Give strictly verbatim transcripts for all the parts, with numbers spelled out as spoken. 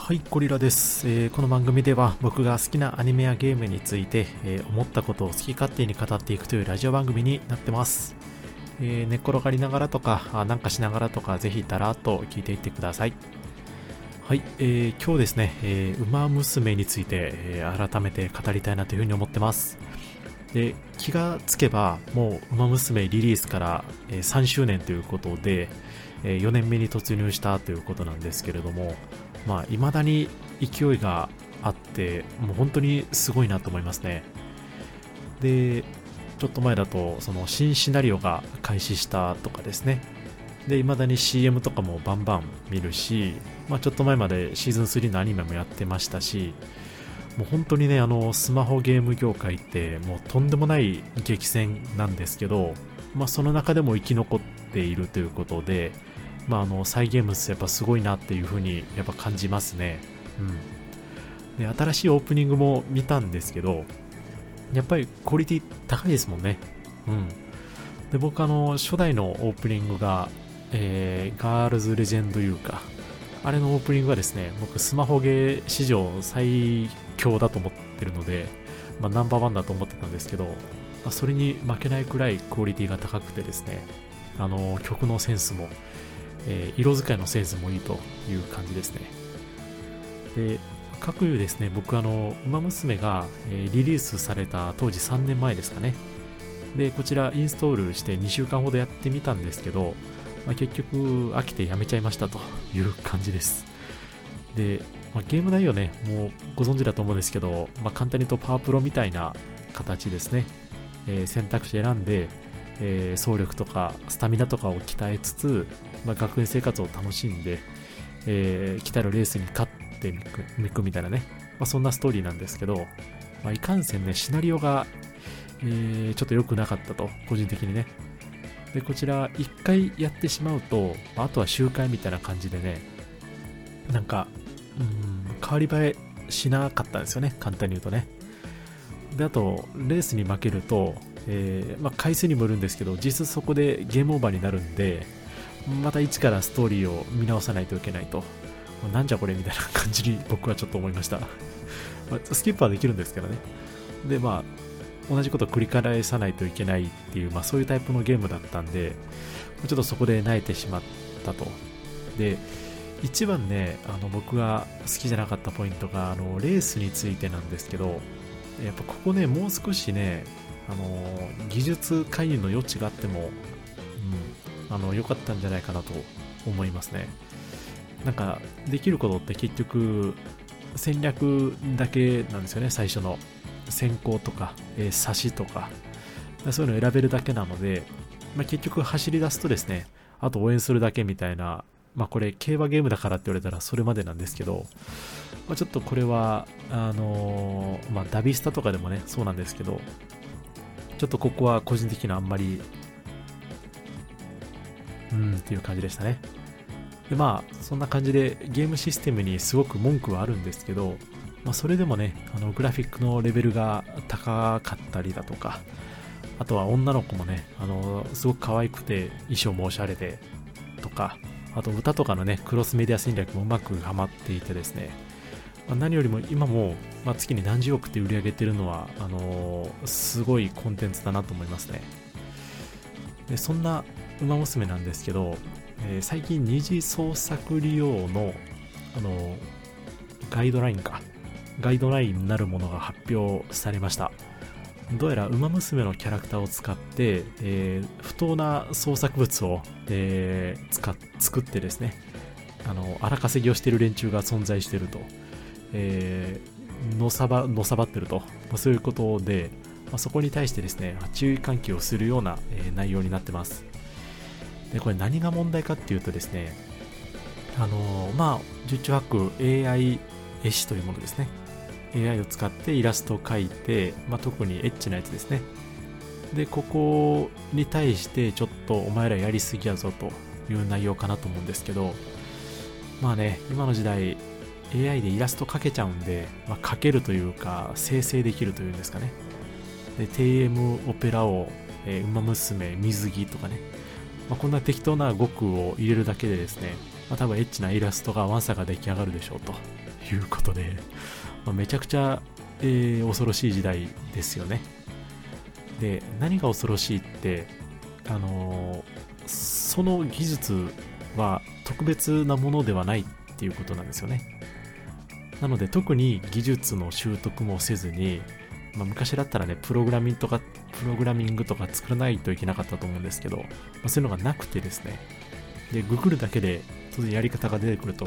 はい、ゴリラです、えーこの番組では僕が好きなアニメやゲームについて、えー思ったことを好き勝手に語っていくというラジオ番組になってます。えー寝っ転がりながらとかあなんかしながらとかぜひだらっと聞いていってください。はい、えー今日ですね、えー、ウマ娘について、えー改めて語りたいなというふうに思ってます。で、気がつけばもうウマ娘リリースから、えーさんしゅうねんということで、えーよねんめに突入したということなんですけれども、まあ未だに勢いがあってもう本当にすごいなと思いますね。で、ちょっと前だとその新シナリオが開始したとかですね。で、未だに シーエム とかもバンバン見るし、まあ、ちょっと前までシーズンスリーのアニメもやってましたし、もう本当にね、あのスマホゲーム業界ってもうとんでもない激戦なんですけど、まあ、その中でも生き残っているということで、まあ、あのサイ・ゲームスやっぱすごいなっていう風にやっぱ感じますね。うん。で、新しいオープニングも見たんですけど、やっぱりクオリティ高いですもんね。うん。で、僕あの初代のオープニングが、えーガールズレジェンド U か、あれのオープニングがですね、僕スマホゲー史上最強だと思ってるので、まあ、ナンバーワンだと思ってたんですけど、まあ、それに負けないくらいクオリティが高くてですね、あの曲のセンスも、えー色使いのセンスもいいという感じですね。で、各有ですね、僕あの、ウマ娘が、えーリリースされた当時さんねんまえですかね。で、こちらインストールしてにしゅうかんほどやってみたんですけど、まあ、結局飽きてやめちゃいましたという感じです。で、まあ、ゲーム内容ね、もうご存知だと思うんですけど、まあ、簡単に言うとパワープロみたいな形ですね。えー選択肢選んで、えー走力とかスタミナとかを鍛えつつ、まあ、学園生活を楽しんで、えー来たるレースに勝っていくいくみたいなね、まあ、そんなストーリーなんですけど、まあ、いかんせんね、シナリオが、えーちょっと良くなかったと、個人的にね。で、こちらいっかいやってしまうと、あとは周回みたいな感じでね、なんか、うーん、変わり映えしなかったんですよね、簡単に言うとね。で、あと、レースに負けると、えーまあ、回数にもよるんですけど、実質そこでゲームオーバーになるんで、また一からストーリーを見直さないといけないと。なんじゃこれみたいな感じに僕はちょっと思いました。まあスキップはできるんですけどね。で、まあ、同じことを繰り返さないといけないっていう、まあそういうタイプのゲームだったんで、ちょっとそこで萎えてしまったと。で、一番ね、あの僕が好きじゃなかったポイントが、あの、レースについてなんですけど、やっぱここね、もう少しね、あの、技術介入の余地があっても、うん、あの、良かったんじゃないかなと思いますね。なんか、できることって結局、戦略だけなんですよね、最初の。先行とか、えー差しとか、そういうのを選べるだけなので、まあ、結局走り出すとですね、あと応援するだけみたいな、まあこれ競馬ゲームだからって言われたらそれまでなんですけど、まあ、ちょっとこれは、あのーまあダビスタとかでもね、そうなんですけど、ちょっとここは個人的にはあんまり、うーんっていう感じでしたね。で、まあそんな感じでゲームシステムにすごく文句はあるんですけど、まあ、それでもね、あのグラフィックのレベルが高かったりだとか、あとは女の子もね、あのすごく可愛くて衣装もおしゃれでとか、あと歌とかのね、クロスメディア戦略もうまくはまっていてですね、まあ、何よりも今も、まあ、月に何十億って売り上げてるのは、あのーすごいコンテンツだなと思いますね。で、そんなウマ娘なんですけど、えー最近二次創作利用の、あのーガイドラインか、ガイドラインになるものが発表されました。どうやらウマ娘のキャラクターを使って、えー不当な創作物を、えー使っ作ってですね、あの荒稼ぎをしている連中が存在していると、えーのさばのさばってると、まあそういうことで、まあ、そこに対してですね注意喚起をするような、えー内容になってます。で、これ何が問題かっていうとですね、あのーまあ十中八九 エーアイ 絵師というものですね。 エーアイ を使ってイラストを描いて、まあ、特にエッチなやつですね。で、ここに対してちょっとお前らやりすぎやぞという内容かなと思うんですけど、まあね、今の時代 エーアイ でイラスト描けちゃうんで、まあ、描けるというか生成できるというんですかね。で、テイエム オペラ王、えー、ウマ娘、水着とかね、まあ、こんな適当な語句を入れるだけでですね、まあ、多分エッチなイラストがワンサが出来上がるでしょうということで、まあ、めちゃくちゃ、えー、恐ろしい時代ですよね。で、何が恐ろしいって、あのー、その技術は特別なものではないっていうことなんですよね。なので特に技術の習得もせずに、まあ、昔だったらねプログラミングとかプログラミングとか作らないといけなかったと思うんですけど、まあ、そういうのがなくてですね、でググるだけで当然やり方が出てくると、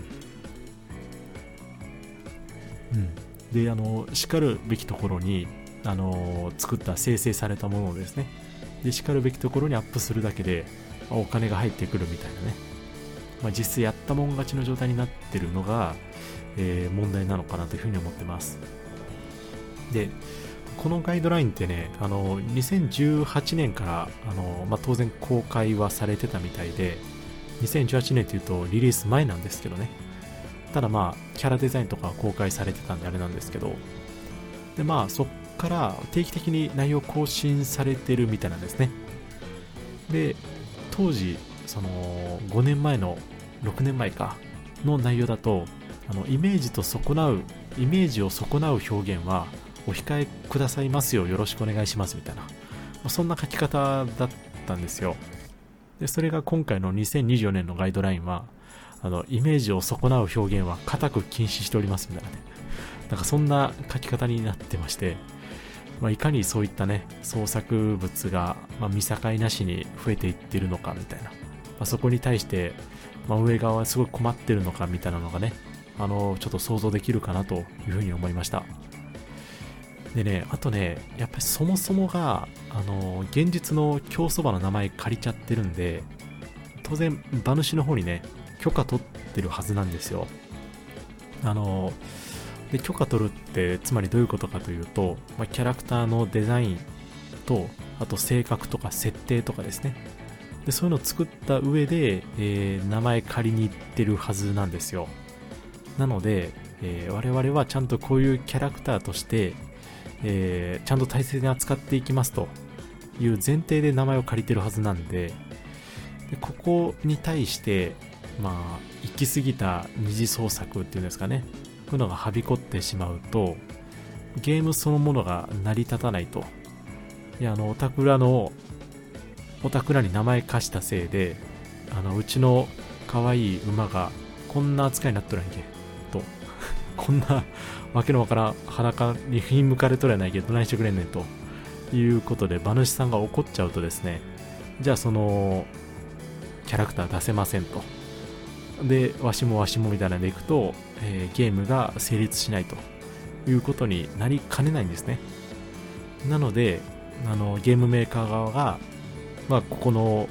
うん、であの叱るべきところにあの作った生成されたものをですね、で叱るべきところにアップするだけでお金が入ってくるみたいなね、まあ、実際やったもん勝ちの状態になってるのが、えー、問題なのかなというふうに思ってます。で、このガイドラインってね、あのにせんじゅうはちねんからあの、まあ、当然公開はされてたみたいで、にせんじゅうはちねんというとリリース前なんですけどね、ただまあキャラデザインとか公開されてたんであれなんですけど、でまあそっから定期的に内容更新されてるみたいなんですね。で当時そのごねんまえのろくねんまえかの内容だと、あのイメージと損なうイメージを損なう表現はお控えくださいますようよろしくお願いしますみたいな、そんな書き方だったんですよ。でそれが今回のにせんにじゅうよねんのガイドラインは、あのイメージを損なう表現は固く禁止しておりますみたいなね、なんかそんな書き方になってまして、まあ、いかにそういったね創作物が、まあ、見境なしに増えていってるのかみたいな、まあ、そこに対して、まあ、運営側はすごい困ってるのかみたいなのがね、あのちょっと想像できるかなというふうに思いました。でね、あとね、やっぱりそもそもがあの現実の競走馬の名前借りちゃってるんで、当然馬主の方にね許可取ってるはずなんですよ。あので許可取るってつまりどういうことかというと、まあ、キャラクターのデザインと、あと性格とか設定とかですね、でそういうのを作った上で、えー、名前借りに行ってるはずなんですよ。なので、えー、我々はちゃんとこういうキャラクターとして、えー、ちゃんと大切に扱っていきますという前提で名前を借りてるはずなんで、でここに対してまあ行き過ぎた二次創作っていうんですかね、こういうのがはびこってしまうとゲームそのものが成り立たないと。いや、あのオタクらのオタクらに名前貸したせいで、あのうちの可愛い馬がこんな扱いになっとるやんけとこんなわけのわからん裸に振り向かれとるやないけどどないしてくれんねんということで馬主さんが怒っちゃうとですね、じゃあそのキャラクター出せませんと、でわしもわしもみたいなのでいくと、えー、ゲームが成立しないということになりかねないんですね。なのであのゲームメーカー側が、まあ、ここの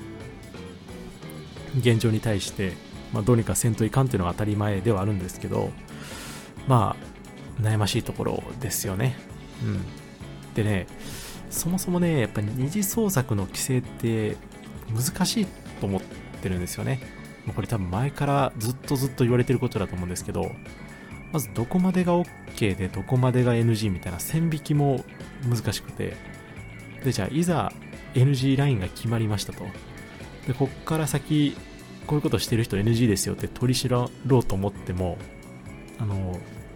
現状に対して、まあ、どうにかせんといかんというのが当たり前ではあるんですけど、まあ悩ましいところですよね。うん。でね、そもそもねやっぱり二次創作の規制って難しいと思ってるんですよね。これ多分前からずっとずっと言われてることだと思うんですけど、まずどこまでが OK でどこまでが エヌジー みたいな線引きも難しくて、でじゃあいざ エヌジー ラインが決まりましたと、でこっから先こういうことしてる人 エヌジー ですよって取り調ろうと思っても、あの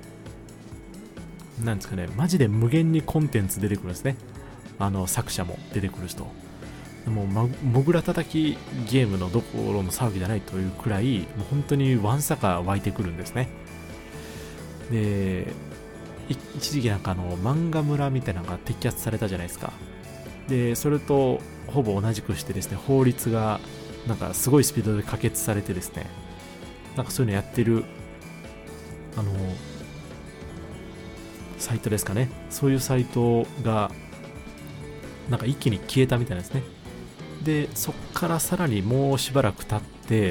なんですかね、マジで無限にコンテンツ出てくるんですね。あの作者も出てくる人もう、ま、もぐら叩きゲームのどころの騒ぎじゃないというくらい、もう本当にわんさか湧いてくるんですね。で一時期なんかあの漫画村みたいなのが摘発されたじゃないですか。でそれとほぼ同じくしてですね、法律がなんかすごいスピードで可決されてですね、なんかそういうのやってるあのサイトですかね、そういうサイトがなんか一気に消えたみたいですね。でそっからさらにもうしばらく経って、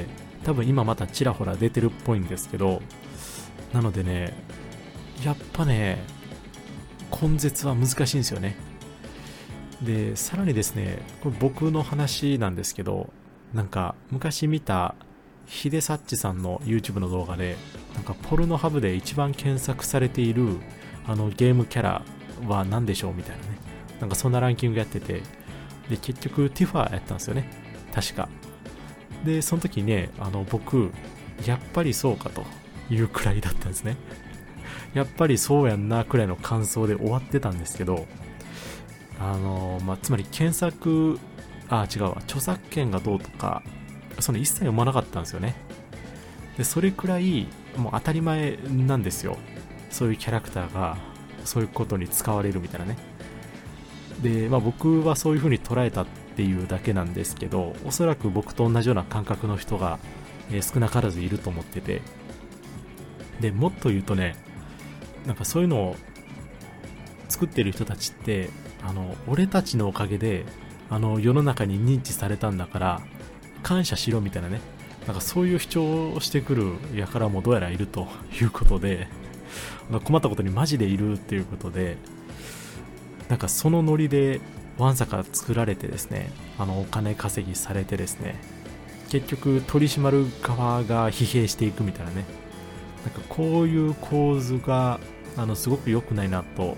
多分今またちらほら出てるっぽいんですけど、なのでねやっぱね根絶は難しいんですよね。でさらにですね、これ僕の話なんですけど、なんか昔見たヒデサッチさんの YouTube の動画で、なんかポルノハブで一番検索されているあのゲームキャラは何でしょうみたいなね、なんかそんなランキングやってて、で結局ティファやったんですよね確か。でその時にね、あの僕やっぱりそうかというくらいだったんですね。やっぱりそうやんなくらいの感想で終わってたんですけど、あのーまあ、つまり検索あ違うわ著作権がどうとかその一切読まなかったんですよね。でそれくらいもう当たり前なんですよ、そういうキャラクターがそういうことに使われるみたいなね。で、まあ、僕はそういう風に捉えたっていうだけなんですけど、おそらく僕と同じような感覚の人が、えー少なからずいると思ってて、でもっと言うとね、なんかそういうのを作ってる人たちって、あの俺たちのおかげであの世の中に認知されたんだから感謝しろみたいなね、なんかそういう主張をしてくる輩もどうやらいるということで、困ったことにマジでいるっていうことで、なんかそのノリでわんさか作られてですね、あのお金稼ぎされてですね、結局取り締まる側が疲弊していくみたいなね、なんかこういう構図があのすごく良くないなと、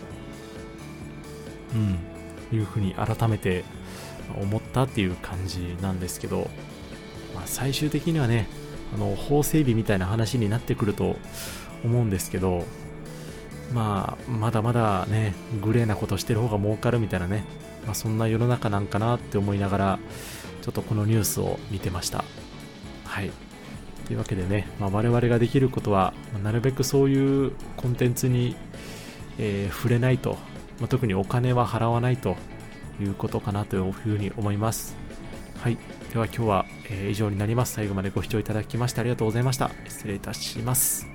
うん、いうふうに改めて思ったっていう感じなんですけど、まあ、最終的にはね、あの法整備みたいな話になってくると思うんですけど、まあまだまだねグレーなことしてる方が儲かるみたいなね、まあ、そんな世の中なんかなって思いながらちょっとこのニュースを見てました。はい、というわけでね、まあ、我々ができることはなるべくそういうコンテンツに、えー触れないと、まあ、特にお金は払わないということかなというふうに思います。はい、では今日は、えー以上になります。最後までご視聴いただきましてありがとうございました。失礼いたします。